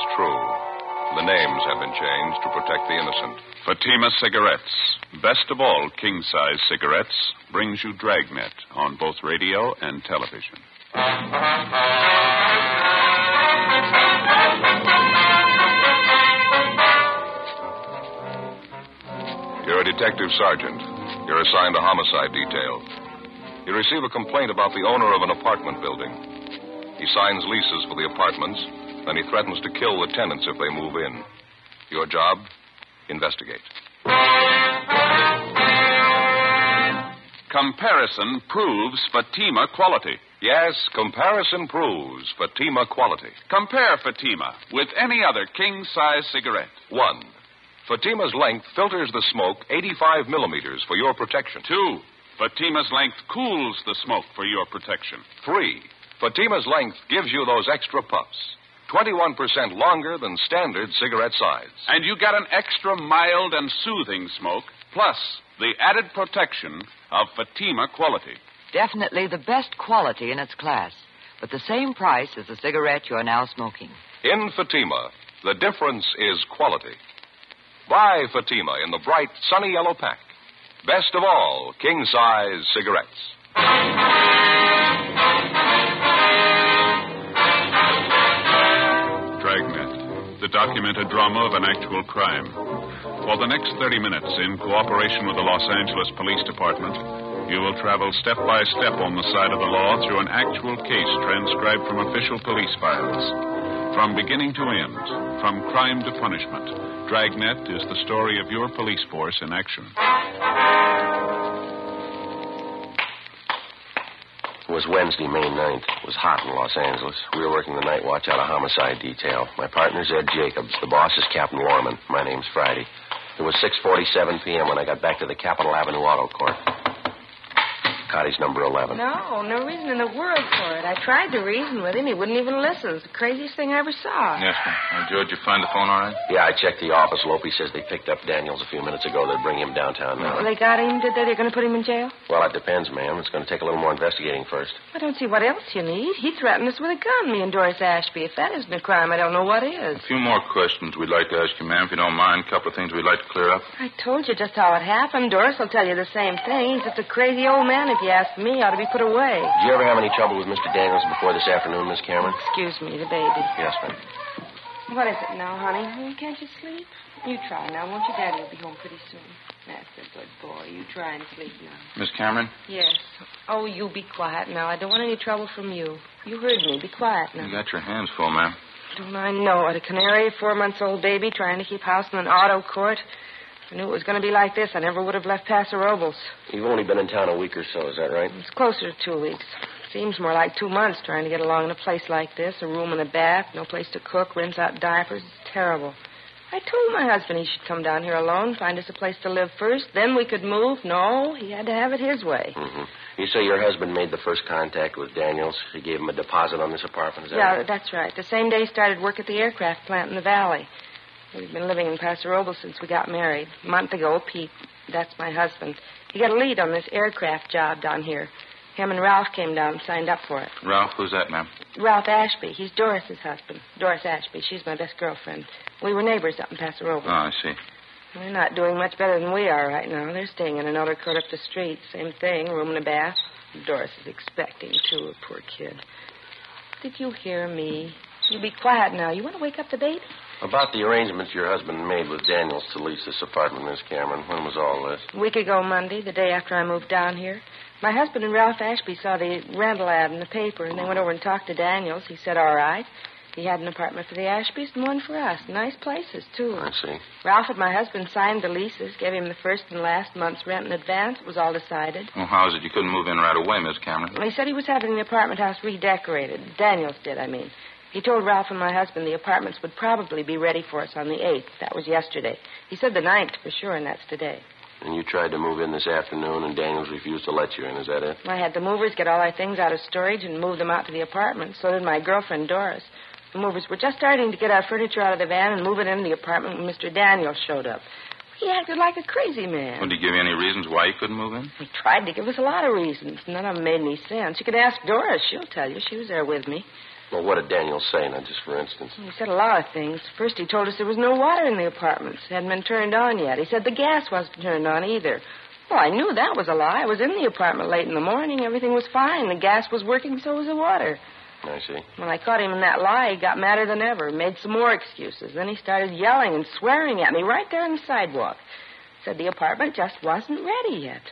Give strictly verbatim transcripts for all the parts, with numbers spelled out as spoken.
is true. The names have been changed to protect the innocent. Fatima Cigarettes, best of all king-size cigarettes, brings you Dragnet on both radio and television. You're a detective sergeant. You're assigned a homicide detail. You receive a complaint about the owner of an apartment building. He signs leases for the apartments, then he threatens to kill the tenants if they move in. Your job? Investigate. Comparison proves Fatima quality. Yes, comparison proves Fatima quality. Compare Fatima with any other king-size cigarette. One, Fatima's length filters the smoke eighty-five millimeters for your protection. Two, Fatima's length cools the smoke for your protection. Three, Fatima's length gives you those extra puffs. twenty-one percent longer than standard cigarette size. And you get an extra mild and soothing smoke, plus the added protection of Fatima quality. Definitely the best quality in its class, but the same price as the cigarette you're now smoking. In Fatima, the difference is quality. Buy Fatima in the bright, sunny yellow pack. Best of all, king-size cigarettes. Dragnet, the documented drama of an actual crime. For the next thirty minutes, in cooperation with the Los Angeles Police Department, you will travel step by step on the side of the law through an actual case transcribed from official police files. From beginning to end, from crime to punishment, Dragnet is the story of your police force in action. It was Wednesday, May ninth. It was hot in Los Angeles. We were working the night watch out of homicide detail. My partner's Ed Jacobs. The boss is Captain Lorman. My name's Friday. It was six forty-seven p.m. when I got back to the Capitol Avenue Auto Court. Cotty's number eleven. No, no reason in the world for it. I tried to reason with him. He wouldn't even listen. It's the craziest thing I ever saw. Yes, ma'am. Uh, George, you find the phone all right? Yeah, I checked the office. Lopey says they picked up Daniels a few minutes ago. They'll bring him downtown now. Well, they got him, did they? They're going to put him in jail? Well, it depends, ma'am. It's going to take a little more investigating first. I don't see what else you need. He threatened us with a gun, me and Doris Ashby. If that isn't a crime, I don't know what is. A few more questions we'd like to ask you, ma'am, if you don't mind. A couple of things we'd like to clear up. I told you just how it happened. Doris will tell you the same thing. He's just a crazy old man, if you ask me. Ought to be put away. Did you ever have any trouble with Mister Daniels before this afternoon, Miss Cameron? Excuse me, the baby. Yes, ma'am. What is it now, honey? Can't you sleep? You try now, won't you? Daddy will be home pretty soon. That's a good boy. You try and sleep now. Miss Cameron? Yes. Oh, you be quiet now. I don't want any trouble from you. You heard me. Be quiet now. You got your hands full, ma'am. Don't I know it? A canary, a four-months-old baby, trying to keep house in an auto court. If I knew it was going to be like this, I never would have left Paso Robles. You've only been in town a week or so, is that right? It's closer to two weeks. Seems more like two months trying to get along in a place like this. A room and a bath, no place to cook, rinse out diapers. It's terrible. I told my husband he should come down here alone, find us a place to live first. Then we could move. No, he had to have it his way. Mm-hmm. You say your husband made the first contact with Daniels. He gave him a deposit on this apartment, is that Yeah, right? that's right. The same day he started work at the aircraft plant in the valley. We've been living in Paso Robles since we got married. A month ago, Pete, that's my husband, he got a lead on this aircraft job down here. Him and Ralph came down and signed up for it. Ralph, who's that, ma'am? Ralph Ashby. He's Doris's husband. Doris Ashby. She's my best girlfriend. We were neighbors up in Paso Robles. Oh, I see. They're not doing much better than we are right now. They're staying in another court up the street. Same thing, room and a bath. Doris is expecting, too, a poor kid. Did you hear me? You be quiet now. You want to wake up the baby? About the arrangements your husband made with Daniels to lease this apartment, Miss Cameron, when was all this? A week ago Monday, the day after I moved down here. My husband and Ralph Ashby saw the rental ad in the paper, and they went over and talked to Daniels. He said, all right. He had an apartment for the Ashbys and one for us. Nice places, too. I see. Ralph and my husband signed the leases, gave him the first and last month's rent in advance. It was all decided. Well, how is it you couldn't move in right away, Miss Cameron? Well, he said he was having the apartment house redecorated. Daniels did, I mean. He told Ralph and my husband the apartments would probably be ready for us on the eighth. That was yesterday. He said the ninth for sure, and that's today. And you tried to move in this afternoon, and Daniels refused to let you in. Is that it? I had the movers get all our things out of storage and move them out to the apartment. So did my girlfriend, Doris. The movers were just starting to get our furniture out of the van and move it into the apartment when Mister Daniels showed up. He acted like a crazy man. Well, did he give you any reasons why he couldn't move in? He tried to give us a lot of reasons. None of them made any sense. You could ask Doris. She'll tell you. She was there with me. Well, what did Daniels say, now, just for instance? He said a lot of things. First, he told us there was no water in the apartments. It hadn't been turned on yet. He said the gas wasn't turned on either. Well, I knew that was a lie. I was in the apartment late in the morning. Everything was fine. The gas was working, so was the water. I see. When I caught him in that lie, he got madder than ever, made some more excuses. Then he started yelling and swearing at me right there on the sidewalk. Said the apartment just wasn't ready yet.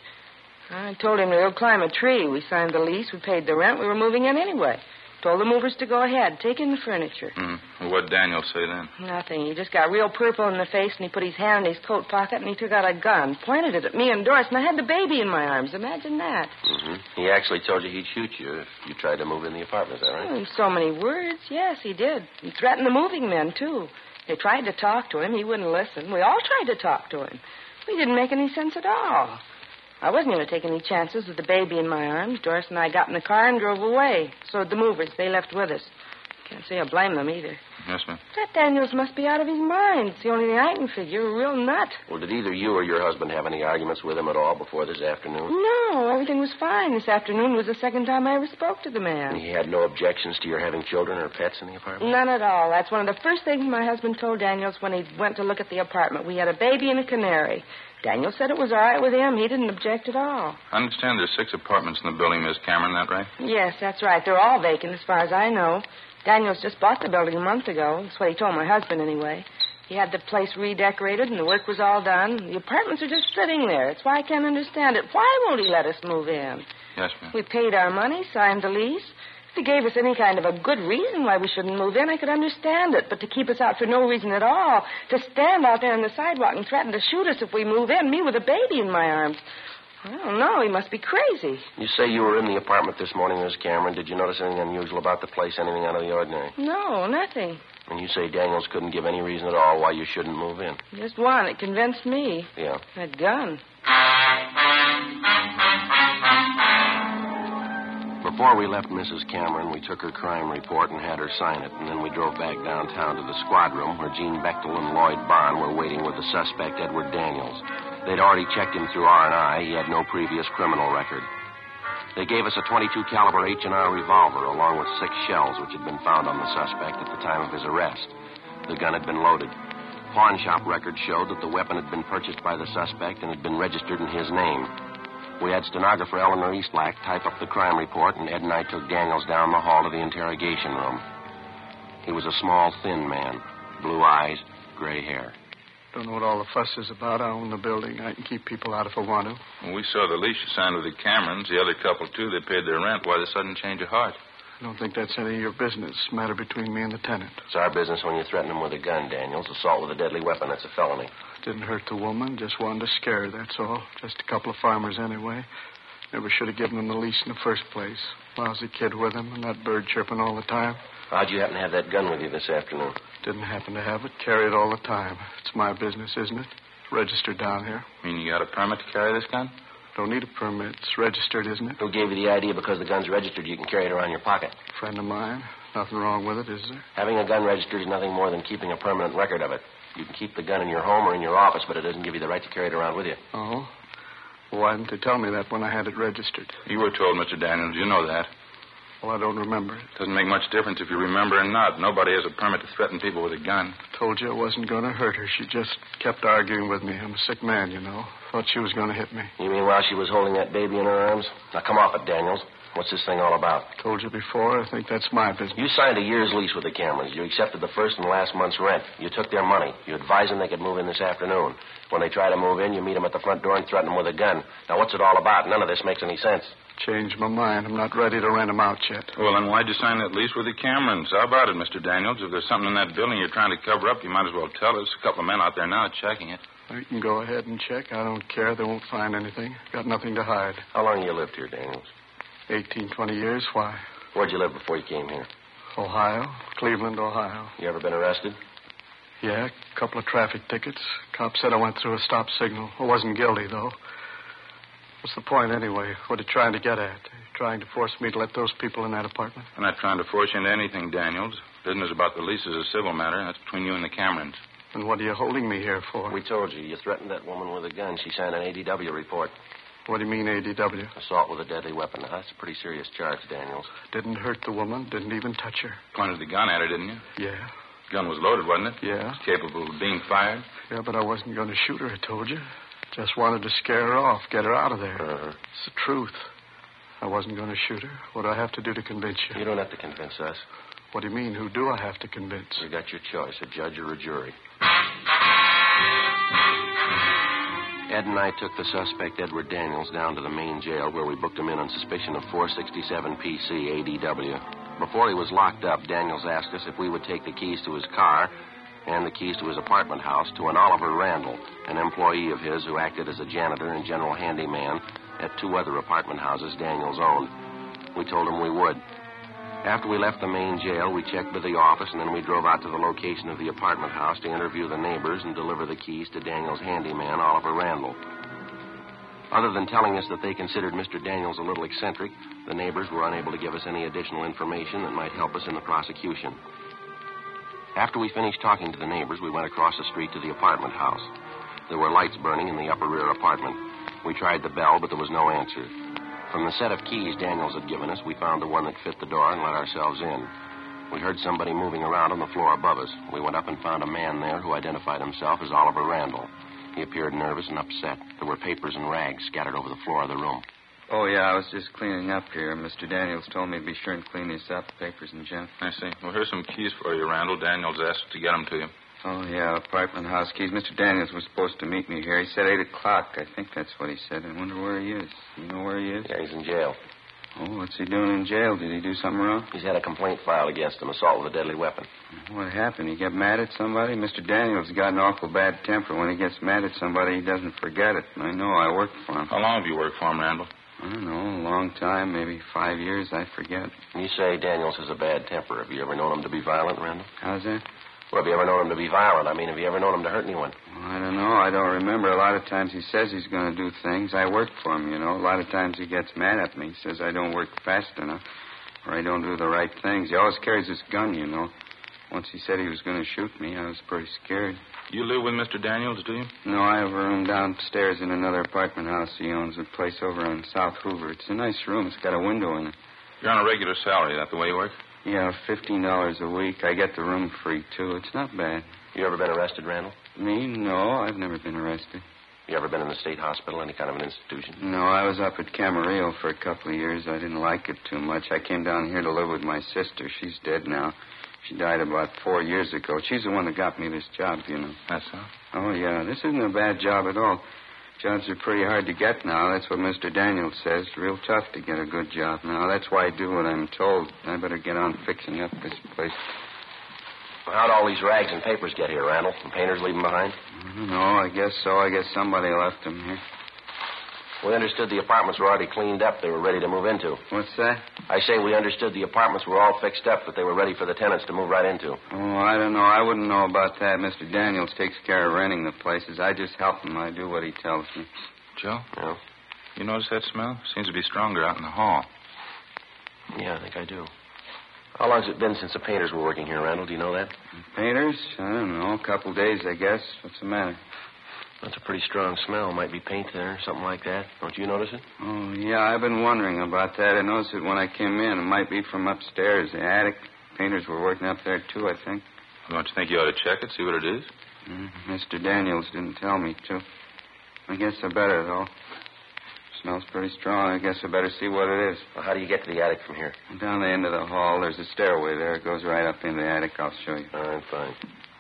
I told him to go climb a tree. We signed the lease. We paid the rent. We were moving in anyway. Told the movers to go ahead, take in the furniture. Mm. Well, what did Daniel say then? Nothing. He just got real purple in the face, and he put his hand in his coat pocket, and he took out a gun, pointed it at me and Doris, and I had the baby in my arms. Imagine that. Mm-hmm. He actually told you he'd shoot you if you tried to move in the apartment, is that right? Oh, in so many words, yes, he did. He threatened the moving men, too. They tried to talk to him. He wouldn't listen. We all tried to talk to him. We didn't make any sense at all. I wasn't going to take any chances with the baby in my arms. Doris and I got in the car and drove away. So did the movers. They left with us. Can't say I blame them either. Yes, ma'am. That Daniels must be out of his mind. It's the only thing I can figure. A real nut. Well, did either you or your husband have any arguments with him at all before this afternoon? No, everything was fine. This afternoon was the second time I ever spoke to the man. And he had no objections to your having children or pets in the apartment? None at all. That's one of the first things my husband told Daniels when he went to look at the apartment. We had a baby and a canary. Daniel said it was all right with him. He didn't object at all. I understand there's six apartments in the building, Miss Cameron, that right? Yes, that's right. They're all vacant as far as I know. Daniels just bought the building a month ago. That's what he told my husband, anyway. He had the place redecorated, and the work was all done. The apartments are just sitting there. That's why I can't understand it. Why won't he let us move in? Yes, ma'am. We paid our money, signed the lease. If he gave us any kind of a good reason why we shouldn't move in, I could understand it. But to keep us out for no reason at all, to stand out there on the sidewalk and threaten to shoot us if we move in, me with a baby in my arms, I don't know. He must be crazy. You say you were in the apartment this morning, Miss Cameron. Did you notice anything unusual about the place, anything out of the ordinary? No, nothing. And you say Daniels couldn't give any reason at all why you shouldn't move in? Just one. It convinced me. Yeah. That gun. Before we left Missus Cameron, we took her crime report and had her sign it, and then we drove back downtown to the squad room where Gene Bechtel and Lloyd Bond were waiting with the suspect, Edward Daniels. They'd already checked him through R and I. He had no previous criminal record. They gave us a twenty-two caliber H and R revolver along with six shells which had been found on the suspect at the time of his arrest. The gun had been loaded. Pawn shop records showed that the weapon had been purchased by the suspect and had been registered in his name. We had stenographer Eleanor Eastlack type up the crime report, and Ed and I took Daniels down the hall to the interrogation room. He was a small, thin man, blue eyes, gray hair. Don't know what all the fuss is about. I own the building. I can keep people out if I want to. Well, we saw the lease you signed with the Camerons. The other couple, too, they paid their rent. Why the sudden change of heart? I don't think that's any of your business. Matter between me and the tenant. It's our business when you threaten him with a gun, Daniels. Assault with a deadly weapon, that's a felony. Didn't hurt the woman. Just wanted to scare her, that's all. Just a couple of farmers anyway. Never should have given him the lease in the first place. Lousy kid with him and that bird chirping all the time. How'd you happen to have that gun with you this afternoon? Didn't happen to have it. Carry it all the time. It's my business, isn't it? It's registered down here. You mean you got a permit to carry this gun? Don't need a permit. It's registered, isn't it? Who gave you the idea because the gun's registered you can carry it around your pocket? Friend of mine. Nothing wrong with it, is there? Having a gun registered is nothing more than keeping a permanent record of it. You can keep the gun in your home or in your office, but it doesn't give you the right to carry it around with you. Oh? Well, why didn't they tell me that when I had it registered? You were told, Mister Daniels. You know that. Well, I don't remember it. Doesn't make much difference if you remember or not. Nobody has a permit to threaten people with a gun. Told you I wasn't going to hurt her. She just kept arguing with me. I'm a sick man, you know. Thought she was going to hit me. You mean while she was holding that baby in her arms? Now, come off it, Daniels. What's this thing all about? Told you before. I think that's my business. You signed a year's lease with the Camerons. You accepted the first and last month's rent. You took their money. You advised them they could move in this afternoon. When they try to move in, you meet them at the front door and threaten them with a gun. Now, what's it all about? None of this makes any sense. Changed my mind. I'm not ready to rent them out yet. Well, then why'd you sign that lease with the Camerons? How about it, Mister Daniels? If there's something in that building you're trying to cover up, you might as well tell us. A couple of men out there now checking it. You can go ahead and check. I don't care. They won't find anything. Got nothing to hide. How long you lived here, Daniels? Eighteen, twenty years. Why? Where'd you live before you came here? Ohio. Cleveland, Ohio. You ever been arrested? Yeah, a couple of traffic tickets. Cop said I went through a stop signal. I wasn't guilty, though. What's the point, anyway? What are you trying to get at? Trying to force me to let those people in that apartment? I'm not trying to force you into anything, Daniels. Business about the lease is a civil matter. That's between you and the Camerons. And what are you holding me here for? We told you. You threatened that woman with a gun. She signed an A D W report. What do you mean, A D W? Assault with a deadly weapon. Now, that's a pretty serious charge, Daniels. Didn't hurt the woman, didn't even touch her. Pointed the gun at her, didn't you? Yeah. Gun was loaded, wasn't it? Yeah. Capable of being fired? Yeah, but I wasn't going to shoot her, I told you. Just wanted to scare her off, get her out of there. Uh-huh. It's the truth. I wasn't going to shoot her. What do I have to do to convince you? You don't have to convince us. What do you mean? Who do I have to convince? You got your choice, a judge or a jury. Ed and I took the suspect, Edward Daniels, down to the main jail where we booked him in on suspicion of four sixty-seven P C A D W. Before he was locked up, Daniels asked us if we would take the keys to his car and the keys to his apartment house to an Oliver Randall, an employee of his who acted as a janitor and general handyman at two other apartment houses Daniels owned. We told him we would. After we left the main jail, we checked with the office, and then we drove out to the location of the apartment house to interview the neighbors and deliver the keys to Daniels' handyman, Oliver Randall. Other than telling us that they considered Mister Daniels a little eccentric, the neighbors were unable to give us any additional information that might help us in the prosecution. After we finished talking to the neighbors, we went across the street to the apartment house. There were lights burning in the upper rear apartment. We tried the bell, but there was no answer. From the set of keys Daniels had given us, we found the one that fit the door and let ourselves in. We heard somebody moving around on the floor above us. We went up and found a man there who identified himself as Oliver Randall. He appeared nervous and upset. There were papers and rags scattered over the floor of the room. Oh, yeah, I was just cleaning up here. Mister Daniels told me to be sure and clean this up, papers and junk. I see. Well, here's some keys for you, Randall. Daniels asked to get them to you. Oh, yeah, apartment house keys. Mister Daniels was supposed to meet me here. He said eight o'clock. I think that's what he said. I wonder where he is. You know where he is? Yeah, he's in jail. Oh, what's he doing in jail? Did he do something wrong? He's had a complaint filed against him, assault with a deadly weapon. What happened? He got mad at somebody? Mister Daniels got an awful bad temper. When he gets mad at somebody, he doesn't forget it. I know. I worked for him. How long have you worked for him, Randall? I don't know. A long time. Maybe five years. I forget. You say Daniels has a bad temper. Have you ever known him to be violent, Randall? How's that? Well, have you ever known him to be violent? I mean, have you ever known him to hurt anyone? Well, I don't know. I don't remember. A lot of times he says he's going to do things. I work for him, you know. A lot of times he gets mad at me. He says I don't work fast enough or I don't do the right things. He always carries his gun, you know. Once he said he was going to shoot me, I was pretty scared. You live with Mister Daniels, do you? No, I have a room downstairs in another apartment house he owns, a place over on South Hoover. It's a nice room. It's got a window in it. You're on a regular salary. Is that the way you work? Yeah, fifteen dollars a week. I get the room free, too. It's not bad. You ever been arrested, Randall? Me? No, I've never been arrested. You ever been in the state hospital, any kind of an institution? No, I was up at Camarillo for a couple of years. I didn't like it too much. I came down here to live with my sister. She's dead now. She died about four years ago. She's the one that got me this job, you know. That's so? Oh, yeah. This isn't a bad job at all. Jobs are pretty hard to get now. That's what Mister Daniels says. Real tough to get a good job now. That's why I do what I'm told. I better get on fixing up this place. Well, how'd all these rags and papers get here, Randall? The painters leave them behind? I don't know. I guess so. I guess somebody left them here. We understood the apartments were already cleaned up. They were ready to move into. What's that? I say we understood the apartments were all fixed up, that they were ready for the tenants to move right into. Oh, I don't know. I wouldn't know about that. Mister Daniels takes care of renting the places. I just help him. I do what he tells me. Joe? Yeah? You notice that smell? Seems to be stronger out in the hall. Yeah, I think I do. How long's it been since the painters were working here, Randall? Do you know that? Painters? I don't know. A couple days, I guess. What's the matter? That's a pretty strong smell. Might be paint there, something like that. Don't you notice it? Oh, yeah, I've been wondering about that. I noticed it when I came in. It might be from upstairs, the attic. Painters were working up there, too, I think. Don't you think you ought to check it, see what it is? Mm, Mister Daniels didn't tell me to. I guess I better, though. Smells pretty strong. I guess I better see what it is. Well, how do you get to the attic from here? Down the end of the hall, there's a stairway there. It goes right up into the attic. I'll show you. All right, fine.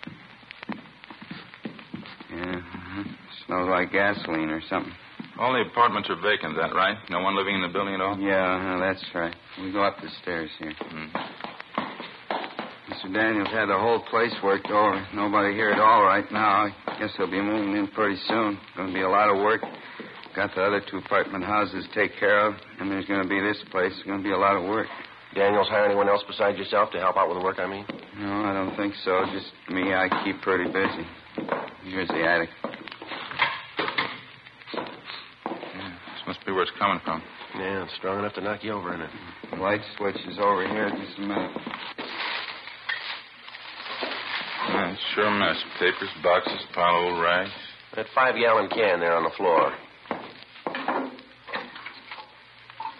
Yeah, uh-huh. Smells like gasoline or something. All the apartments are vacant, is that right? No one living in the building at all? Yeah, uh, that's right. We go up the stairs here. Hmm. Mister Daniels had the whole place worked over. Nobody here at all right now. I guess he'll be moving in pretty soon. Going to be a lot of work. Got the other two apartment houses to take care of, and there's going to be this place. There's going to be a lot of work. Daniels hire anyone else besides yourself to help out with the work, I mean? No, I don't think so. Just me. I keep pretty busy. Here's the attic. Yeah, this must be where it's coming from. Yeah, it's strong enough to knock you over, isn't it? The light switch is over here. Just a minute. Yeah, it's sure a mess. Papers, boxes, pile of old rags. That five-gallon can there on the floor.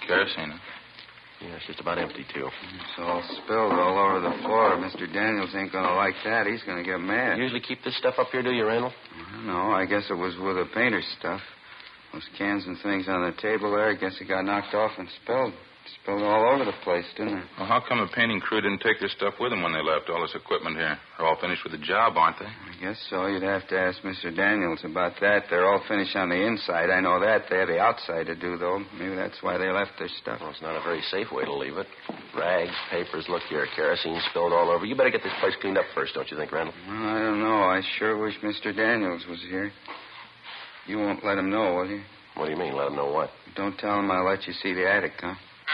Kerosene, huh? Yeah, it's just about empty, too. It's all spilled all over the floor. Mister Daniels ain't going to like that. He's going to get mad. You usually keep this stuff up here, do you, Randall? No, I guess it was with the painter's stuff. Those cans and things on the table there, I guess it got knocked off and spilled. Spilled all over the place, didn't it? Well, how come the painting crew didn't take their stuff with them when they left? All this equipment here. They're all finished with the job, aren't they? I guess so. You'd have to ask Mister Daniels about that. They're all finished on the inside. I know that. They have the outside to do, though. Maybe that's why they left their stuff. Well, it's not a very safe way to leave it. Rags, papers, look here, kerosene spilled all over. You better get this place cleaned up first, don't you think, Randall? Well, I don't know. I sure wish Mister Daniels was here. You won't let him know, will you? What do you mean, let him know what? Don't tell him I'll let you see the attic, huh?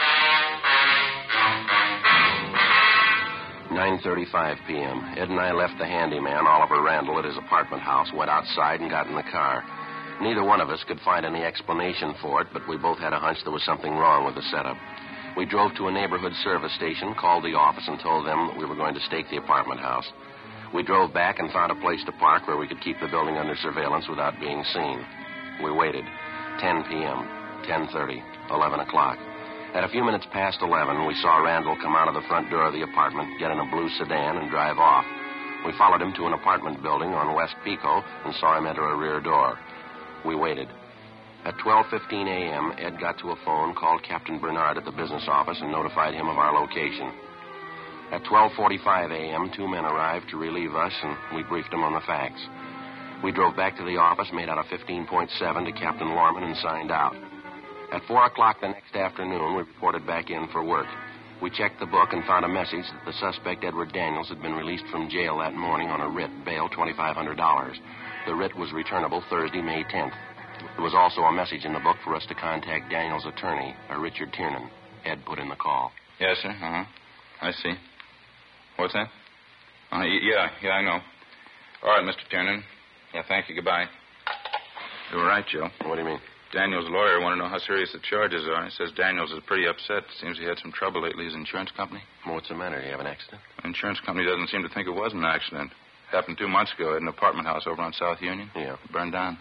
nine thirty-five p.m. Ed and I left the handyman, Oliver Randall, at his apartment house, went outside and got in the car. Neither one of us could find any explanation for it, but we both had a hunch there was something wrong with the setup. We drove to a neighborhood service station, called the office, and told them that we were going to stake the apartment house. We drove back and found a place to park where we could keep the building under surveillance without being seen. We waited. ten p.m., ten thirty, eleven o'clock. At a few minutes past eleven, we saw Randall come out of the front door of the apartment, get in a blue sedan, and drive off. We followed him to an apartment building on West Pico and saw him enter a rear door. We waited. At twelve fifteen a.m., Ed got to a phone, called Captain Bernard at the business office, and notified him of our location. At twelve forty-five a.m., two men arrived to relieve us, and we briefed them on the facts. We drove back to the office, made out a fifteen point seven to Captain Lorman, and signed out. At four o'clock the next afternoon, we reported back in for work. We checked the book and found a message that the suspect, Edward Daniels, had been released from jail that morning on a writ, bail twenty-five hundred dollars. The writ was returnable Thursday, May tenth. There was also a message in the book for us to contact Daniels' attorney, a Richard Tiernan. Ed put in the call. Yes, sir. Uh-huh. I see. What's that? Uh, y- yeah, yeah, I know. All right, Mister Tiernan. Yeah, thank you. Goodbye. You were right, Joe. What do you mean? Daniels' lawyer wanted to know how serious the charges are. He says Daniels is pretty upset. Seems he had some trouble lately. His insurance company. Well, what's the matter? Do you have an accident? The insurance company doesn't seem to think it was an accident. Happened two months ago at an apartment house over on South Union. Yeah. It burned down.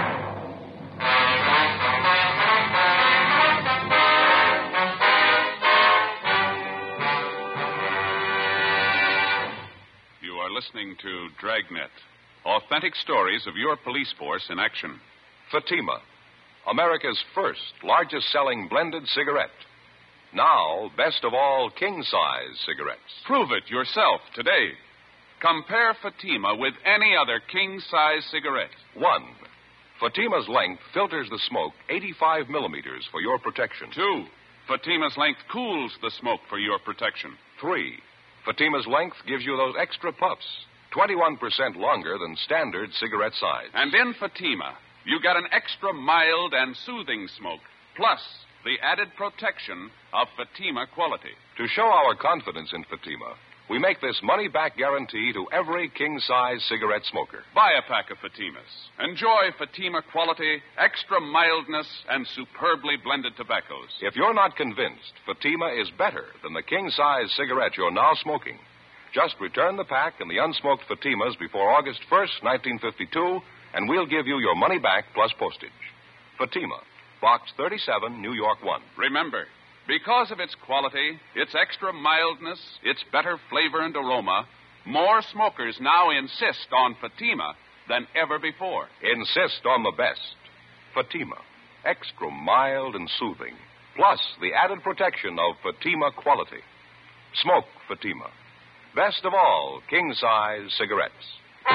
You are listening to Dragnet. Authentic stories of your police force in action. Fatima, America's first largest-selling blended cigarette. Now, best of all, king-size cigarettes. Prove it yourself today. Compare Fatima with any other king-size cigarette. One, Fatima's length filters the smoke eighty-five millimeters for your protection. Two, Fatima's length cools the smoke for your protection. Three, Fatima's length gives you those extra puffs, twenty-one percent longer than standard cigarette size. And in Fatima, you get an extra mild and soothing smoke, plus the added protection of Fatima quality. To show our confidence in Fatima, we make this money-back guarantee to every king-size cigarette smoker. Buy a pack of Fatimas. Enjoy Fatima quality, extra mildness, and superbly blended tobaccos. If you're not convinced Fatima is better than the king-size cigarette you're now smoking, just return the pack and the unsmoked Fatimas before August first, nineteen fifty-two, and we'll give you your money back plus postage. Fatima, Box thirty-seven, New York one. Remember, because of its quality, its extra mildness, its better flavor and aroma, more smokers now insist on Fatima than ever before. Insist on the best. Fatima, extra mild and soothing, plus the added protection of Fatima quality. Smoke Fatima. Best of all, king-size cigarettes.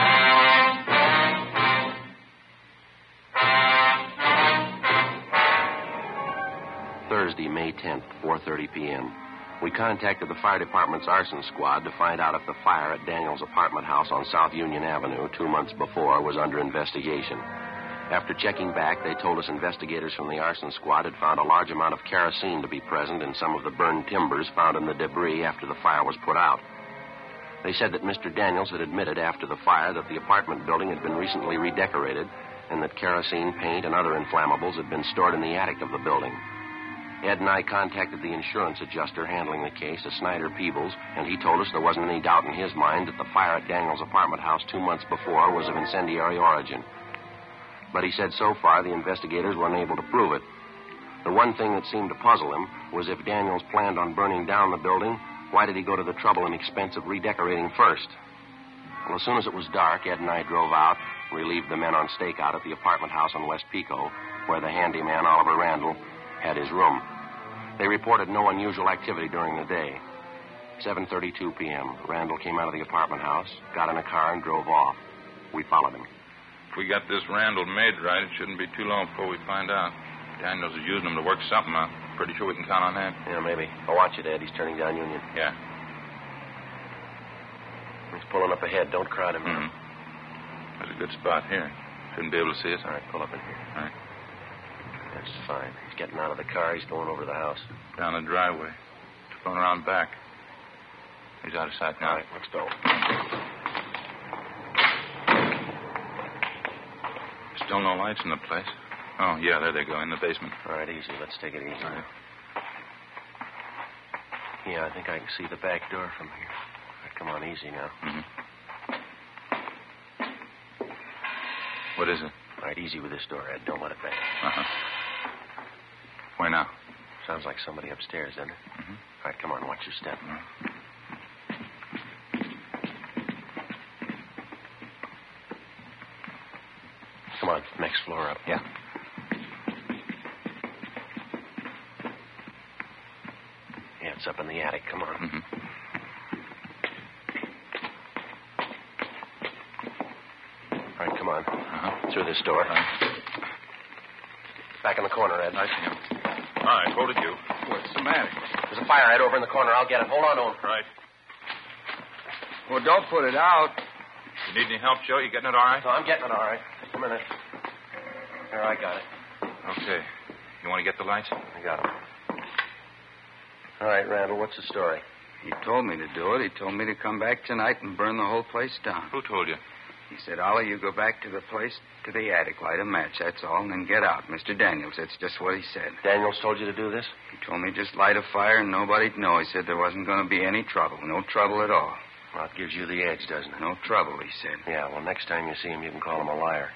Thursday, May tenth, four thirty p.m. We contacted the fire department's arson squad to find out if the fire at Daniels' apartment house on South Union Avenue two months before was under investigation. After checking back, they told us investigators from the arson squad had found a large amount of kerosene to be present in some of the burned timbers found in the debris after the fire was put out. They said that Mister Daniels had admitted after the fire that the apartment building had been recently redecorated and that kerosene, paint, and other inflammables had been stored in the attic of the building. Ed and I contacted the insurance adjuster handling the case, a Snyder Peebles, and he told us there wasn't any doubt in his mind that the fire at Daniels' apartment house two months before was of incendiary origin. But he said so far the investigators were unable to prove it. The one thing that seemed to puzzle him was if Daniels planned on burning down the building, why did he go to the trouble and expense of redecorating first? Well, as soon as it was dark, Ed and I drove out, relieved the men on stakeout at the apartment house on West Pico, where the handyman, Oliver Randall, had his room. They reported no unusual activity during the day. seven thirty-two p.m., Randall came out of the apartment house, got in a car, and drove off. We followed him. If we got this Randall made right, it shouldn't be too long before we find out. Daniels is using him to work something out. Pretty sure we can count on that. Yeah, maybe. I'll watch it, Ed. He's turning down Union. Yeah. He's pulling up ahead. Don't crowd him. Mm-hmm. There's a good spot here. Shouldn't be able to see us. All right, pull up in here. All right. That's fine. He's getting out of the car. He's going over the house. Down the driveway. Going around back. He's out of sight now. All right, let's go. Still no lights in the place. Oh, yeah, there they go, in the basement. All right, easy. Let's take it easy. All right. Yeah, I think I can see the back door from here. All right, come on, easy now. Mm-hmm. What is it? All right, easy with this door, Ed. Don't let it bang. Uh-huh. Where now? Sounds like somebody upstairs, doesn't it? Mm-hmm. All right, come on, watch your step. Mm-hmm. Come on, next floor up. Yeah. Yeah, it's up in the attic. Come on. Mm-hmm. All right, come on. Uh-huh. Through this door. Uh-huh. Back in the corner, Ed. I see him. All right, hold it, you. What's the matter? There's a fire Ed over in the corner. I'll get it. Hold on to him. Right. Well, don't put it out. You need any help, Joe? You getting it all right? No, I'm getting it all right. Just a minute. There, I got it. Okay. You want to get the lights? I got it. All right, Randall, what's the story? He told me to do it. He told me to come back tonight and burn the whole place down. Who told you? He said, Ollie, you go back to the place, to the attic, light a match, that's all, and then get out. Mister Daniels, that's just what he said. Daniels told you to do this? He told me just light a fire and nobody'd know. He said there wasn't going to be any trouble. No trouble at all. Well, it gives you the edge, doesn't it? No trouble, he said. Yeah, well, next time you see him, you can call him a liar.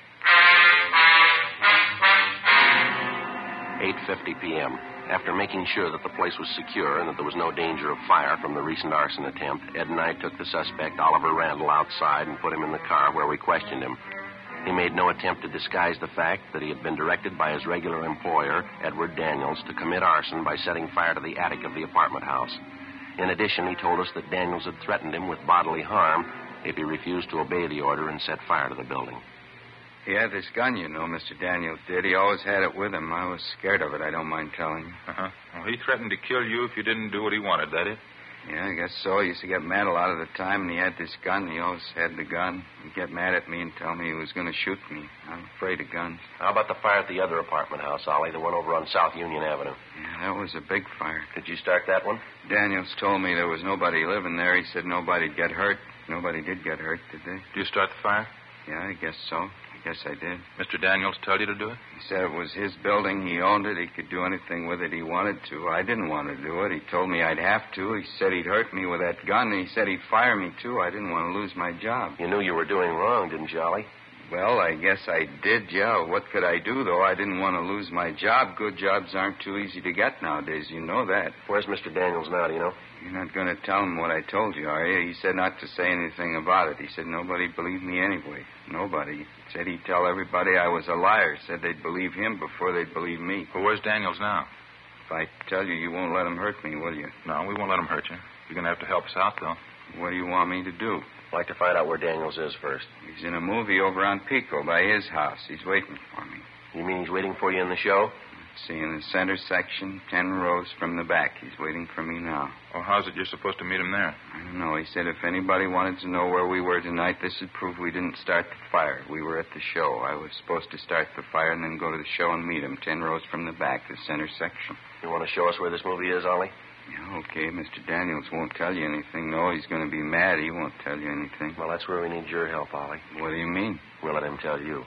eight fifty p.m. After making sure that the place was secure and that there was no danger of fire from the recent arson attempt, Ed and I took the suspect, Oliver Randall, outside and put him in the car where we questioned him. He made no attempt to disguise the fact that he had been directed by his regular employer, Edward Daniels, to commit arson by setting fire to the attic of the apartment house. In addition, he told us that Daniels had threatened him with bodily harm if he refused to obey the order and set fire to the building. He had this gun, you know, Mister Daniels did. He always had it with him. I was scared of it, I don't mind telling you. Uh-huh. Well, he threatened to kill you if you didn't do what he wanted, that it? Yeah, I guess so. He used to get mad a lot of the time, and he had this gun. He always had the gun. He'd get mad at me and tell me he was going to shoot me. I'm afraid of guns. How about the fire at the other apartment house, Ollie, the one over on South Union Avenue? Yeah, that was a big fire. Did you start that one? Daniels told me there was nobody living there. He said nobody'd get hurt. Nobody did get hurt, did they? Did you start the fire? Yeah, I guess so. I guess I did. Mister Daniels tell you to do it? He said it was his building. He owned it. He could do anything with it he wanted to. I didn't want to do it. He told me I'd have to. He said he'd hurt me with that gun, and he said he'd fire me, too. I didn't want to lose my job. You knew you were doing wrong, didn't you, Ollie? Well, I guess I did, yeah. What could I do, though? I didn't want to lose my job. Good jobs aren't too easy to get nowadays. You know that. Where's Mister Daniels now, do you know? You're not going to tell him what I told you, are you? He said not to say anything about it. He said nobody believed me anyway. Nobody. He said he'd tell everybody I was a liar. Said they'd believe him before they'd believe me. Well, where's Daniels now? If I tell you, you won't let him hurt me, will you? No, we won't let him hurt you. You're going to have to help us out, though. What do you want me to do? I'd like to find out where Daniels is first. He's in a movie over on Pico by his house. He's waiting for me. You mean he's waiting for you in the show? See, in the center section, ten rows from the back. He's waiting for me now. Well, how's it you're supposed to meet him there? I don't know. He said if anybody wanted to know where we were tonight, this would prove we didn't start the fire. We were at the show. I was supposed to start the fire and then go to the show and meet him, ten rows from the back, the center section. You want to show us where this movie is, Ollie? Yeah, okay. Mister Daniels won't tell you anything, though. He's going to be mad. He won't tell you anything. Well, that's where we need your help, Ollie. What do you mean? We'll let him tell you.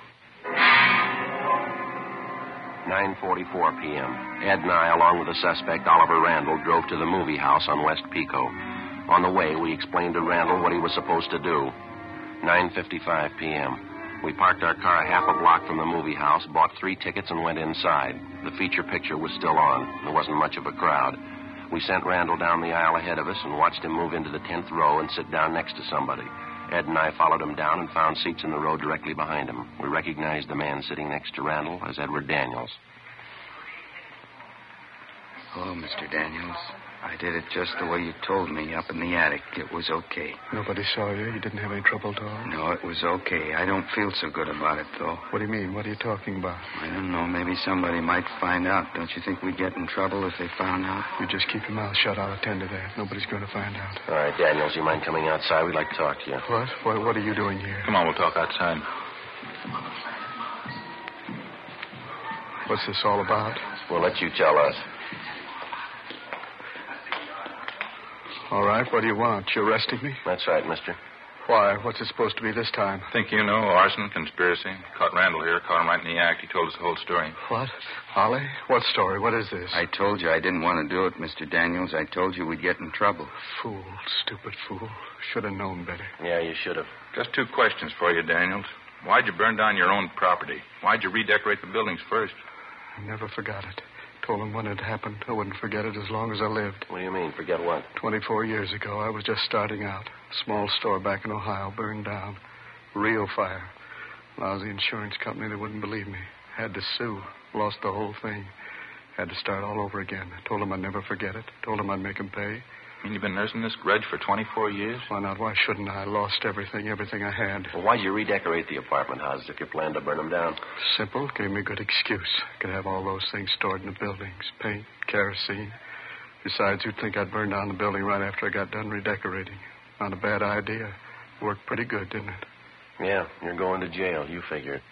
nine forty-four p.m. Ed and I, along with the suspect, Oliver Randall, drove to the movie house on West Pico. On the way, we explained to Randall what he was supposed to do. nine fifty-five p.m. We parked our car a half a block from the movie house, bought three tickets, and went inside. The feature picture was still on. There wasn't much of a crowd. We sent Randall down the aisle ahead of us and watched him move into the tenth row and sit down next to somebody. Ed and I followed him down and found seats in the row directly behind him. We recognized the man sitting next to Randall as Edward Daniels. Oh, Mister Daniels, I did it just the way you told me up in the attic. It was okay. Nobody saw you? You didn't have any trouble at all? No, it was okay. I don't feel so good about it, though. What do you mean? What are you talking about? I don't know. Maybe somebody might find out. Don't you think we'd get in trouble if they found out? You just keep your mouth shut. I'll attend to that. Nobody's going to find out. All right, Daniels, you mind coming outside? We'd like to talk to you. What? What, what are you doing here? Come on, we'll talk outside. What's this all about? We'll let you tell us. All right, what do you want? You arresting me? That's right, mister. Why? What's it supposed to be this time? Think you know arson, conspiracy. Caught Randall here, caught him right in the act. He told us the whole story. What? Holly? What story? What is this? I told you I didn't want to do it, Mister Daniels. I told you we'd get in trouble. Fool, stupid fool. Should have known better. Yeah, you should have. Just two questions for you, Daniels. Why'd you burn down your own property? Why'd you redecorate the buildings first? I never forgot it. Told him when it happened. I wouldn't forget it as long as I lived. What do you mean, forget what? Twenty-four years ago, I was just starting out. A small store back in Ohio burned down. Real fire. Lousy insurance company that wouldn't believe me. Had to sue. Lost the whole thing. Had to start all over again. I told him I'd never forget it. Told him I'd make him pay. You mean you've been nursing this grudge for twenty-four years? Why not? Why shouldn't I? I lost everything, everything I had. Well, why'd you redecorate the apartment houses if you planned to burn them down? Simple. Gave me a good excuse. Could have all those things stored in the buildings. Paint, kerosene. Besides, you'd think I'd burn down the building right after I got done redecorating. Not a bad idea. Worked pretty good, didn't it? Yeah, you're going to jail. You figure it.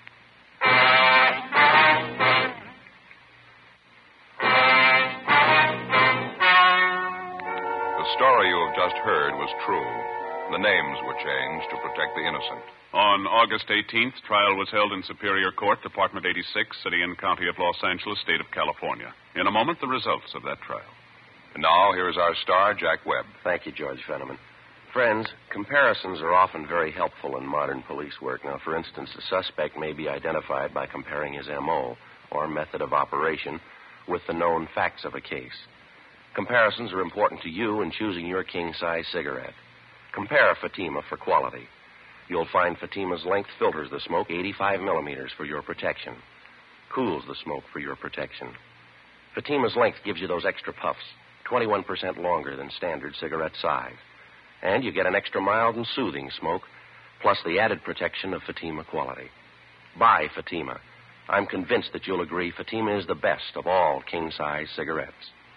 The story you have just heard was true. The names were changed to protect the innocent. On August eighteenth, trial was held in Superior Court, Department eighty-six, City and County of Los Angeles, State of California. In a moment, the results of that trial. And now, here is our star, Jack Webb. Thank you, George Fenneman. Friends, comparisons are often very helpful in modern police work. Now, for instance, a suspect may be identified by comparing his M O, or method of operation, with the known facts of a case. Comparisons are important to you in choosing your king-size cigarette. Compare Fatima for quality. You'll find Fatima's length filters the smoke eighty-five millimeters for your protection. Cools the smoke for your protection. Fatima's length gives you those extra puffs, twenty-one percent longer than standard cigarette size. And you get an extra mild and soothing smoke, plus the added protection of Fatima quality. Buy Fatima. I'm convinced that you'll agree Fatima is the best of all king-size cigarettes.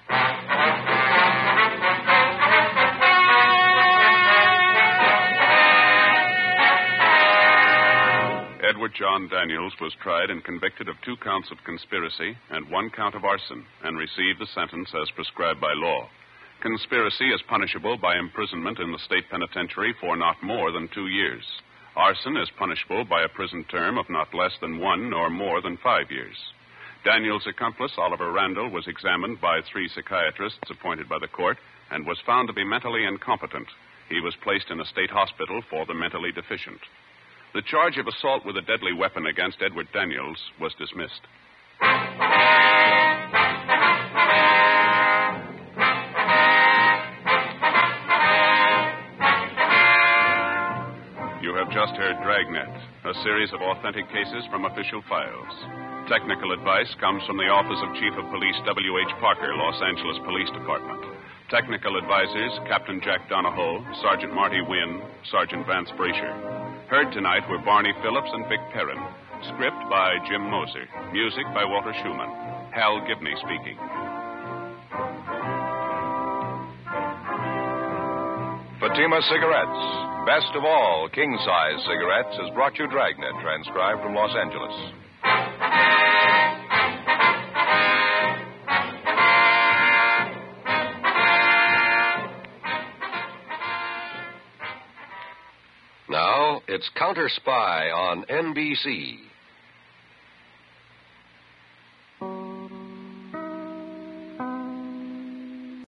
Edward John Daniels was tried and convicted of two counts of conspiracy and one count of arson and received the sentence as prescribed by law. Conspiracy is punishable by imprisonment in the state penitentiary for not more than two years. Arson is punishable by a prison term of not less than one or more than five years. Daniels' accomplice, Oliver Randall, was examined by three psychiatrists appointed by the court and was found to be mentally incompetent. He was placed in a state hospital for the mentally deficient. The charge of assault with a deadly weapon against Edward Daniels was dismissed. You have just heard Dragnet, a series of authentic cases from official files. Technical advice comes from the Office of Chief of Police W H Parker, Los Angeles Police Department. Technical advisors, Captain Jack Donahoe, Sergeant Marty Wynn, Sergeant Vance Brasher. Heard tonight were Barney Phillips and Vic Perrin. Script by Jim Moser. Music by Walter Schumann. Hal Gibney speaking. Fatima Cigarettes, best of all king-size cigarettes, has brought you Dragnet, transcribed from Los Angeles. Now, it's Counter Spy on N B C.